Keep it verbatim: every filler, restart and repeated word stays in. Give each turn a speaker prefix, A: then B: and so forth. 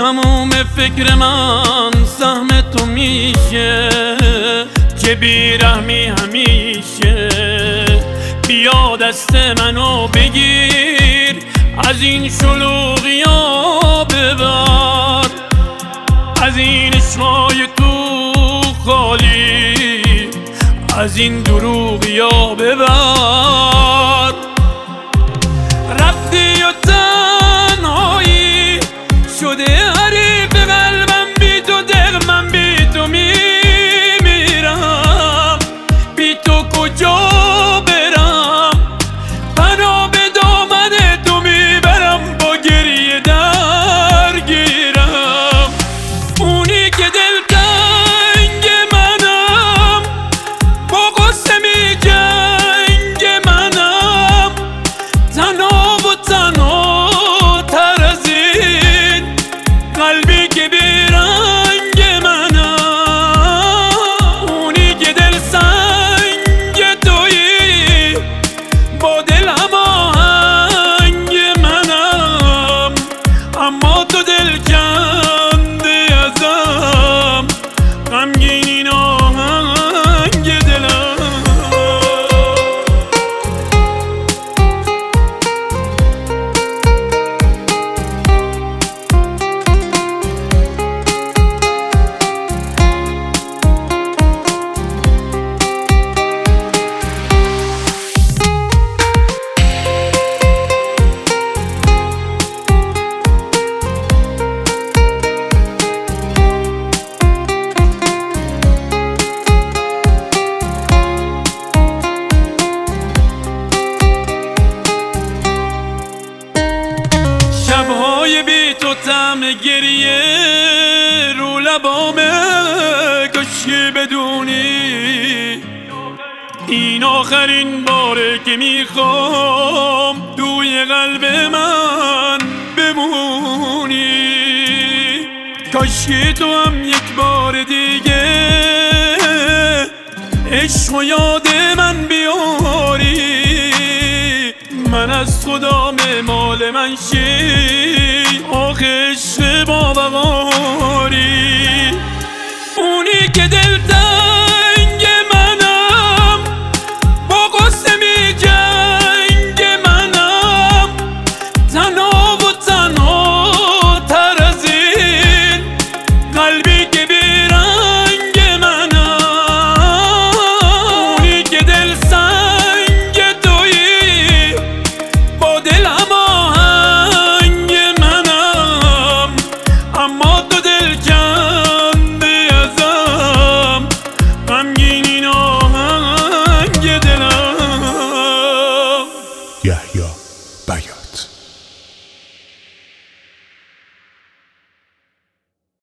A: تموم فکر من سهم تو میشه که بیرحمی همیشه. بیا دست منو بگیر از این شلوغی ها ببر، از این عشقای تو خالی، از این دروغی ها ببر. رفتی و تنهایی شده حریف قلبم، بی تو دق من بی تو میمیرم. بی تو کجا برم، پناه به دامن تو میبرم، با گریه درگیرم. اونی که دلتنگ منم، با غصه می جنگ منم، تنها و تنها تر از این قلبی که بیرنگ منم. اونی که دل سنگ تویی، با دل هماهنگ منم، اما تو دل کنده ازم، غمگین این آهنگ دلم. شبهای بی تو طعم گریه رو لبامه، کاشکی بدونی این آخرین باره که میخوام توی قلب من بمونی. کاشکی تو هم یک بار دیگه عشق و یاد من بیاری، من از خدا مال من شی، آخه عشق با وقاری. اونی که دل